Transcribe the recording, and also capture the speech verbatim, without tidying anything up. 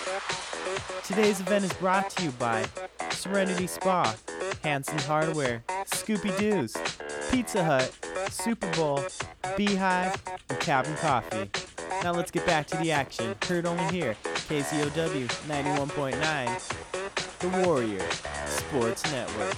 Today's event is brought to you by Serenity Spa, Hanson Hardware, Scooby Doo's, Pizza Hut, Super Bowl, Beehive, and Cabin Coffee. Now let's get back to the action. Heard only here, K Z O W ninety-one point nine, The Warrior Sports Network.